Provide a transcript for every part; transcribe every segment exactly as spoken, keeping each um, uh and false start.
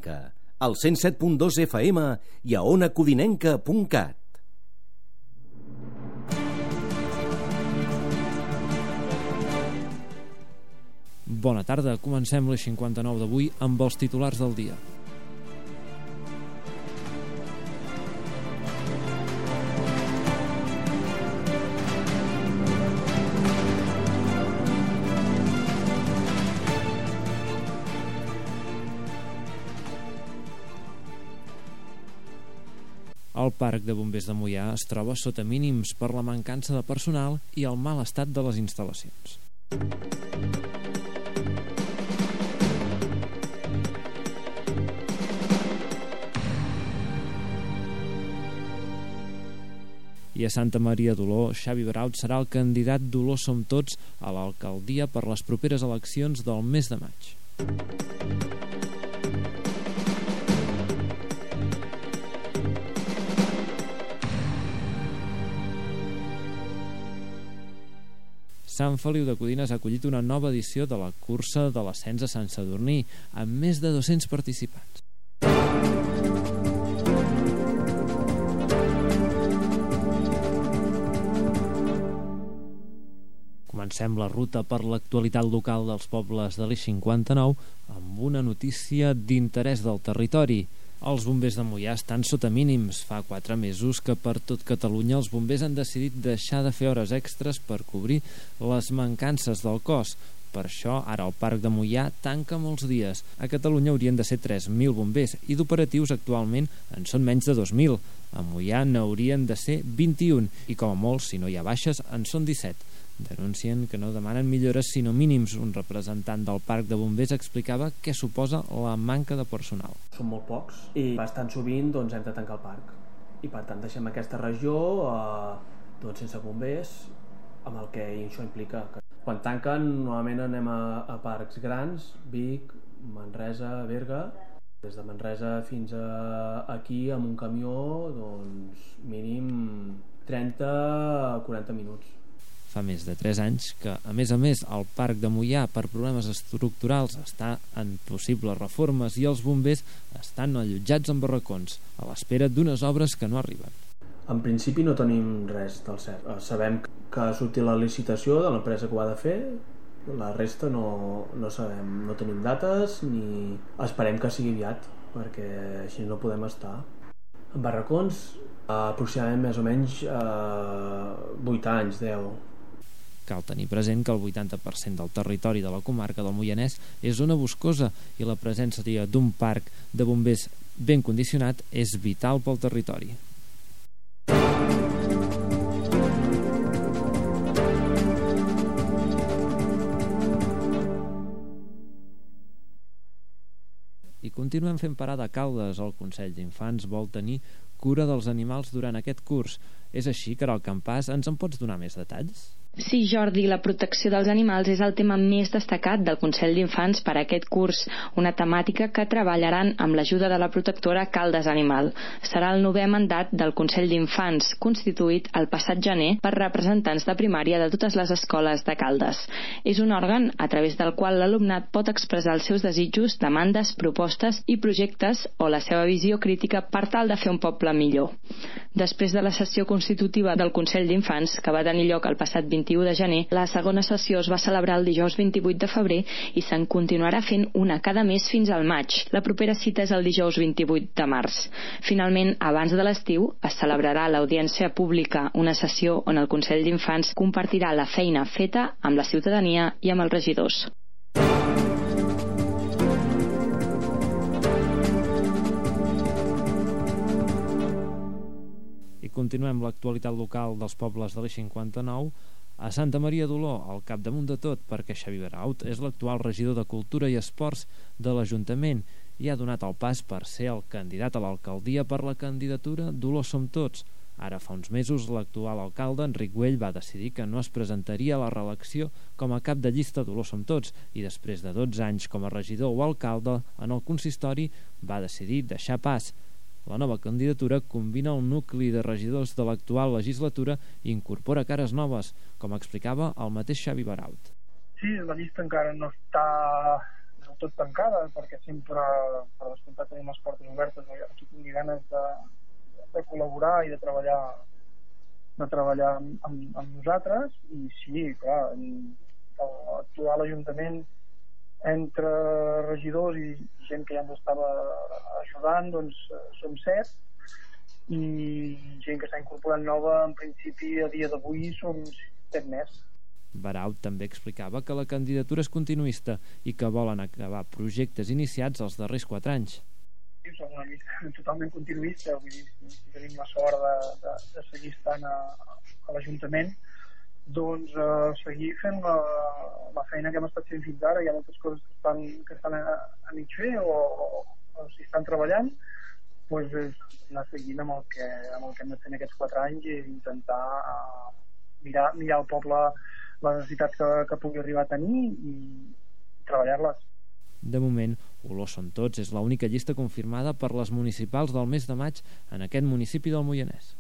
codinenca, al cent set punt dos F M i a ona codinenca punt cat. Bona tarda, comencem l'Eix cinquanta-nou d'avui amb els titulars del dia. El Parc de Bombers de Moià es troba sota mínims per la mancança de personal i el mal estat de les instal·lacions. I a Santa Maria d'Oló, Xavi Baraut serà el candidat d'Oló Som Tots a l'alcaldia per les properes eleccions del mes de maig. Sant Feliu de Codines ha acollit una nova edició de la cursa de l'ascens a Sant Sadurní, amb més de dos-cents participants. Comencem la ruta per l'actualitat local dels pobles de l'Eix cinquanta-nou amb una notícia d'interès del territori. Els bombers de Moià estan sota mínims. Fa quatre mesos que per tot Catalunya els bombers han decidit deixar de fer hores extres per cobrir les mancances del cos. Per això, ara el Parc de Moià tanca molts dies. A Catalunya haurien de ser tres mil bombers i d'operatius actualment en són menys de dos mil. A Moià n'haurien de ser vint-i-un i com a molt, si no hi ha baixes, en són disset. Denuncien que no demanen millores sinó mínims. Un representant del Parc de Bombers explicava què suposa la manca de personal. Són molt pocs i bastant sovint doncs, hem de tancar el parc i per tant deixem aquesta regió eh, doncs, sense bombers, amb el que això implica. Quan tanquen normalment anem a, a parcs grans, Vic, Manresa, Berga. Des de Manresa fins a aquí amb un camió doncs, mínim trenta a quaranta minuts. Fa més de tres anys que, a més a més, el Parc de Moià per problemes estructurals està en possibles reformes i els bombers estan allotjats en barracons, a l'espera d'unes obres que no arriben. En principi no tenim res del cert. Sabem que ha sortit la licitació de l'empresa que ho ha de fer, la resta no, no sabem, no tenim dates ni esperem que sigui aviat, perquè així no podem estar. En barracons, aproximadament més o menys eh, vuit anys, deu. Cal tenir present que el vuitanta per cent del territori de la comarca del Moianès és zona boscosa i la presència d'un parc de bombers ben condicionat és vital pel territori. I continuem fent parada a Caldes. El Consell d'Infants vol tenir cura dels animals durant aquest curs. És així, Caral Campàs, ens en pots donar més detalls? Sí, Jordi, la protecció dels animals és el tema més destacat del Consell d'Infants per a aquest curs, una temàtica que treballaran amb l'ajuda de la protectora Caldes Animal. Serà el novè mandat del Consell d'Infants, constituït el passat gener per representants de primària de totes les escoles de Caldes. És un òrgan a través del qual l'alumnat pot expressar els seus desitjos, demandes, propostes i projectes o la seva visió crítica per tal de fer un poble millor. Després de la sessió constitutiva del Consell d'Infants, que va tenir lloc el passat vint-i-u de gener, la segona sessió es va celebrar el dijous vint-i-vuit de febrer i se'n continuarà fent una cada mes fins al maig. La propera cita és el dijous vint-i-vuit de març. Finalment, abans de l'estiu, es celebrarà l'audiència pública, una sessió on el Consell d'Infants compartirà la feina feta amb la ciutadania i amb els regidors. I continuem l'actualitat local dels pobles de l'Eix cinquanta-nou a Santa Maria d'Oló, al capdamunt de tot, perquè Xavi Baraut és l'actual regidor de Cultura i Esports de l'Ajuntament i ha donat el pas per ser el candidat a l'alcaldia per la candidatura d'Oló Som Tots. Ara fa uns mesos l'actual alcalde, Enric Güell, va decidir que no es presentaria a la reelecció com a cap de llista d'Oló Som Tots i després de dotze anys com a regidor o alcalde en el consistori va decidir deixar pas. La nova candidatura combina el nucli de regidors de l'actual legislatura i incorpora cares noves, com explicava el mateix Xavi Baraut. Sí, la llista encara no està del tot tancada, perquè sempre, per descomptat, tenim les portes obertes a qui tingui ganes de, de col·laborar i de treballar de treballar amb, amb, amb nosaltres. I sí, clar, actuar a l'Ajuntament entre regidors i gent que ja ens estava ajudant, doncs som set, i gent que s'ha incorporat nova, en principi a dia d'avui som set més. Barau també explicava que la candidatura és continuista i que volen acabar projectes iniciats els darrers quatre anys. Som una llista totalment continuista, vull dir, si tenim la sort de, de, de seguir estant a, a l'Ajuntament, doncs eh, seguir fent la, la feina que hem estat fent fins ara. Hi ha moltes coses que estan, que estan a, a mig fer o, o, o s'hi estan treballant, doncs és anar seguint amb el que, amb el que hem de fer en aquests quatre anys i intentar uh, mirar, mirar al poble les necessitats que, que pugui arribar a tenir i, i treballar-les. De moment, Olor Són Tots és l'única llista confirmada per les municipals del mes de maig en aquest municipi del Moianès.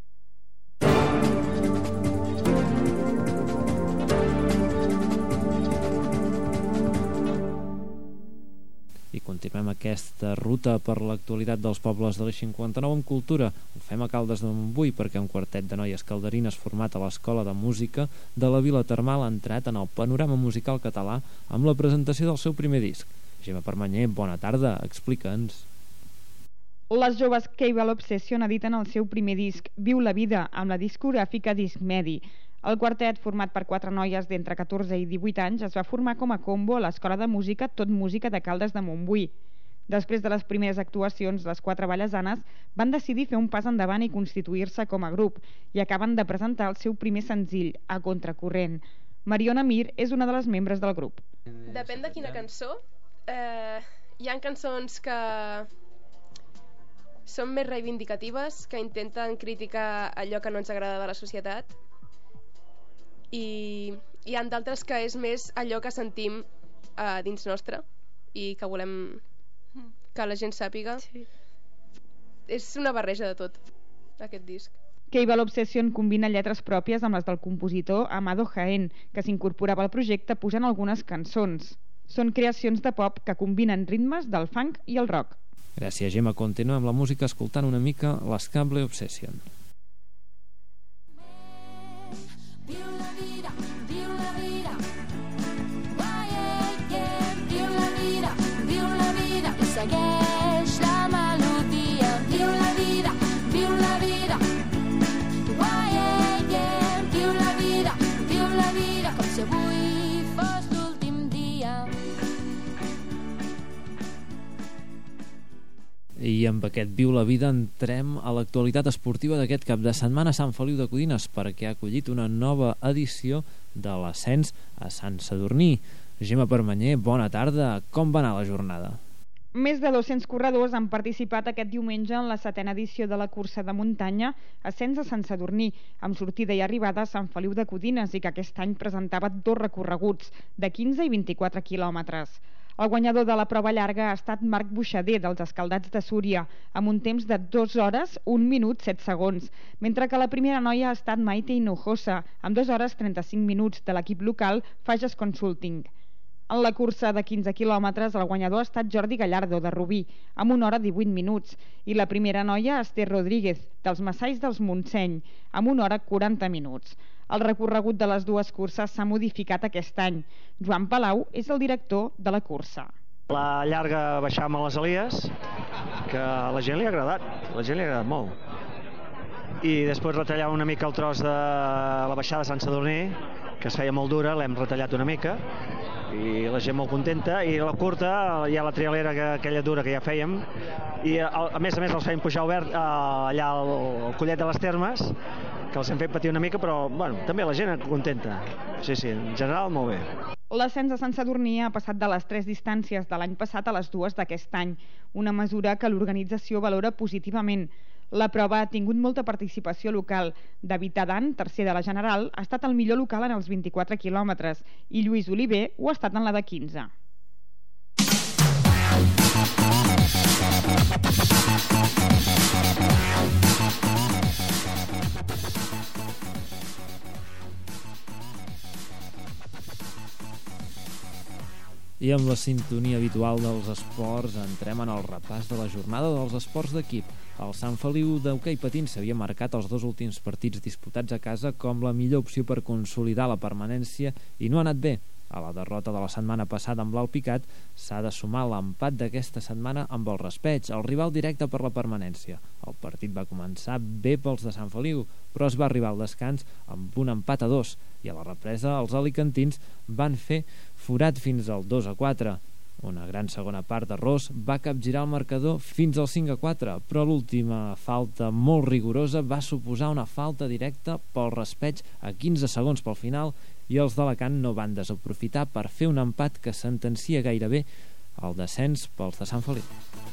I continuem aquesta ruta per l'actualitat dels pobles de l'Eix cinquanta-nou amb cultura. Ho fem a Caldes de Montbui perquè un quartet de noies calderines format a l'Escola de Música de la Vila Termal ha entrat en el panorama musical català amb la presentació del seu primer disc. Gemma Permanyer, bona tarda, explica'ns. Les joves Cable Obsession editen el seu primer disc, Viu la vida, amb la discogràfica Disc Medi. El quartet, format per quatre noies d'entre catorze i divuit anys, es va formar com a combo a l'Escola de Música Tot Música de Caldes de Montbui. Després de les primeres actuacions, les quatre ballesanes van decidir fer un pas endavant i constituir-se com a grup i acaben de presentar el seu primer senzill, A Contracorrent. Mariona Mir és una de les membres del grup. Depèn de quina cançó. Eh, hi ha cançons que són més reivindicatives, que intenten criticar allò que no ens agrada de la societat, i hi ha d'altres que és més allò que sentim uh, dins nostre i que volem que la gent sàpiga. Sí. És una barreja de tot, aquest disc. Cable Obsession combina lletres pròpies amb les del compositor Amado Jaén, que s'incorporava al projecte pujant algunes cançons. Són creacions de pop que combinen ritmes del funk i el rock. Gràcies, Gemma. Continuem amb la música escoltant una mica les Cable Obsession. Viu la vida, viu la vida, oh yeah, yeah. Viu la vida, viu la vida, i segueix la melodia. Viu la vida, viu la vida, oh yeah, yeah. Viu la vida, viu la vida, com si avui fos l'últim dia. I amb aquest Viu la vida entrem a l'actualitat esportiva d'aquest cap de setmana a Sant Feliu de Codines, perquè ha acollit una nova edició de l'ascens a Sant Sadurní. Gemma Permanyer, bona tarda. Com va anar la jornada? Més de dos-cents corredors han participat aquest diumenge en la setena edició de la cursa de muntanya Ascens a Sant Sadurní, amb sortida i arribada a Sant Feliu de Codines, i que aquest any presentava dos recorreguts de quinze i vint-i-quatre quilòmetres. El guanyador de la prova llarga ha estat Marc Buixader, dels Escaldats de Súria, amb un temps de dues hores, un minut, set segons, mentre que la primera noia ha estat Maite Hinojosa, amb dues hores, trenta-cinc minuts, de l'equip local Fages Consulting. En la cursa de quinze quilòmetres, el guanyador ha estat Jordi Gallardo, de Rubí, amb una hora divuit minuts, i la primera noia, Esther Rodríguez, dels Massais dels Montseny, amb una hora quaranta minuts. El recorregut de les dues curses s'ha modificat aquest any. Joan Palau és el director de la cursa. La llarga baixàvem a les Elies, que a la gent li ha agradat, a la gent li ha agradat molt. I després retallava una mica el tros de la baixada de Sant Sadurní, que es feia molt dura, l'hem retallat una mica, i la gent molt contenta. I la curta, hi ha la trialera que, aquella dura que ja fèiem, i a, a més a més els fèiem pujar obert allà al, al Collet de les Termes, que els hem fet patir una mica, però bueno, també la gent contenta. Sí, sí, en general molt bé. L'ascens a Sant Sadurní ha passat de les tres distàncies de l'any passat a les dues d'aquest any, una mesura que l'organització valora positivament. La prova ha tingut molta participació local. David Adan, tercer de la general, ha estat el millor local en els vint-i-quatre quilòmetres i Lluís Oliver ho ha estat en la de quinze. I amb la sintonia habitual dels esports entrem en el repàs de la jornada dels esports d'equip. El Sant Feliu d'hoquei patins s'havia marcat els dos últims partits disputats a casa com la millor opció per consolidar la permanència i no ha anat bé. A la derrota de la setmana passada amb l'Alpicat s'ha de sumar l'empat d'aquesta setmana amb el Raspeig, el rival directe per la permanència. El partit va començar bé pels de Sant Feliu, però es va arribar al descans amb un empat a dos i a la represa els alicantins van fer forat fins al dos a quatre. Una gran segona part de Ros va capgirar el marcador fins al cinc a quatre, però l'última falta molt rigorosa va suposar una falta directa pel Raspeig a quinze segons pel final i els d'Alacant no van desaprofitar per fer un empat que sentencia gairebé el descens pels de Sant Feliu.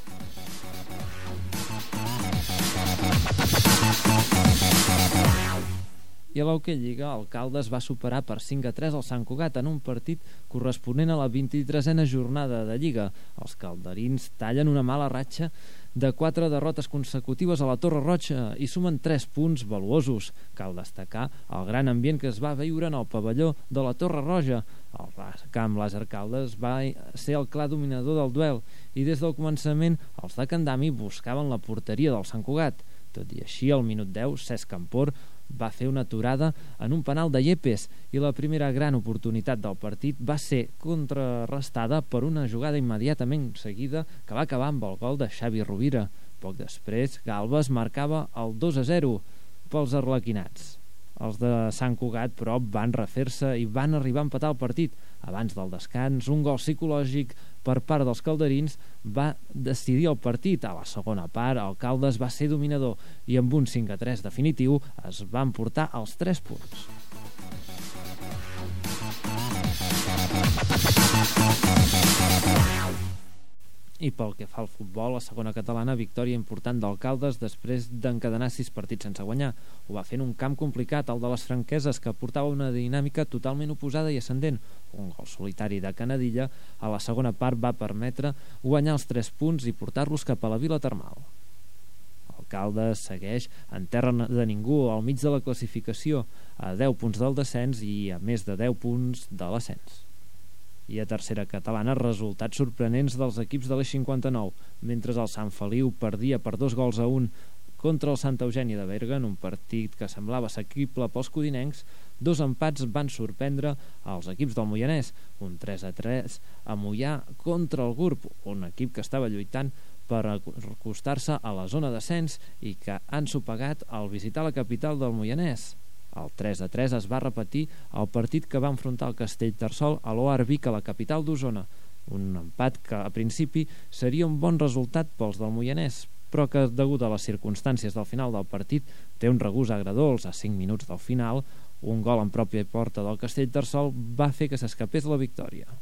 I a l'Hoquei Lliga, el Caldes va superar per cinc a tres el Sant Cugat en un partit corresponent a la vint-i-tresena jornada de Lliga. Els calderins tallen una mala ratxa de quatre derrotes consecutives a la Torre Roja i sumen tres punts valuosos. Cal destacar el gran ambient que es va viure en el pavelló de la Torre Roja. El camp Làser Caldes va ser el clar dominador del duel i des del començament els de Candami buscaven la porteria del Sant Cugat. Tot i així, al minut deu, Cesc Campor va fer una aturada en un penal de Yepes i la primera gran oportunitat del partit va ser contrarrestada per una jugada immediatament seguida que va acabar amb el gol de Xavi Rovira. Poc després, Galbes marcava el dos a zero pels arlequinats. Els de Sant Cugat, però, van refer-se i van arribar a empatar el partit. Abans del descans, un gol psicològic per part dels calderins va decidir el partit. A la segona part, el Caldes va ser dominador i amb un cinc a tres definitiu es van portar els tres punts. I pel que fa al futbol, la segona catalana, victòria important del Caldes després d'encadenar sis partits sense guanyar. Ho va fer en un camp complicat, el de les Franqueses, que portava una dinàmica totalment oposada i ascendent. Un gol solitari de Canadilla a la segona part va permetre guanyar els tres punts i portar-los cap a la Vila Termal. El Caldes segueix en terra de ningú al mig de la classificació, a deu punts del descens i a més de deu punts de l'ascens. I a tercera catalana, resultats sorprenents dels equips de l'Eix cinquanta-nou. Mentre el Sant Feliu perdia per dos gols a un contra el Santa Eugènia de Berga en un partit que semblava assequible pels codinencs, dos empats van sorprendre als equips del Moianès, un tres a tres a Moià contra el Gurb, un equip que estava lluitant per acostar-se a la zona d'ascens i que han sopegat al visitar la capital del Moianès. El tres a tres es va repetir al partit que va enfrontar el Castellterçol a l'O A R Vic a la capital d'Osona. Un empat que a principi seria un bon resultat pels del Moianès, però que degut a les circumstàncies del final del partit té un regust agredolç. A cinc minuts del final, un gol en pròpia porta del Castellterçol va fer que s'escapés la victòria.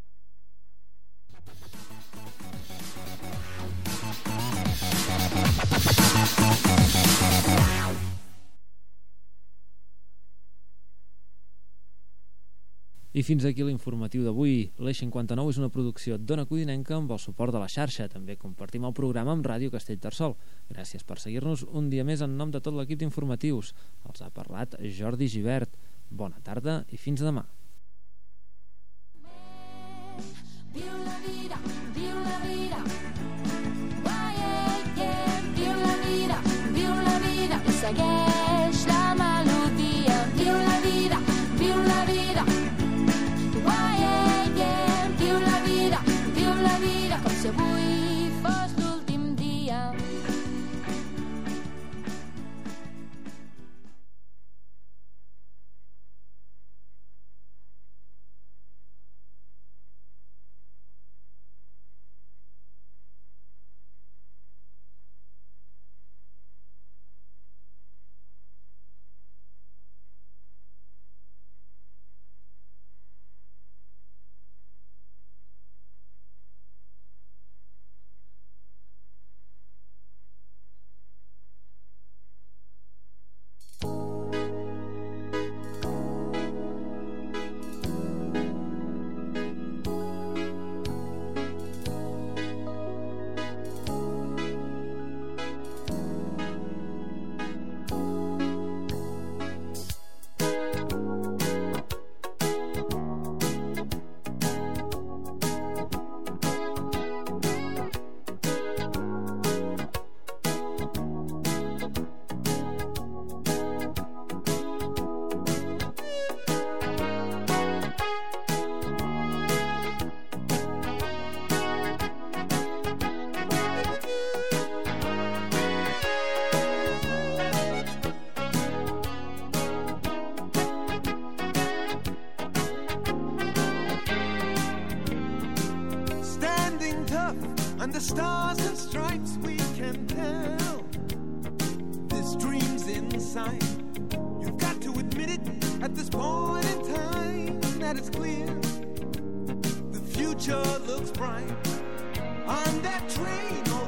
I fins aquí l'informatiu d'avui. L'Eix cinquanta-nou és una producció d'Ona Codinenca amb el suport de la xarxa. També compartim el programa amb Ràdio Castellterçol. Gràcies per seguir-nos un dia més en nom de tot l'equip d'informatius. Els ha parlat Jordi Givert. Bona tarda i fins demà. Viu la vida, viu la vida. Oh, yeah, yeah. Viu la vida, viu la vida. I segueix la melodia. Viu la vida, viu la vida. Com si avui fos l'últim dia. the stars and stripes we can tell. This dream's inside. You've got to admit it at this point in time that it's clear. The future looks bright on that train.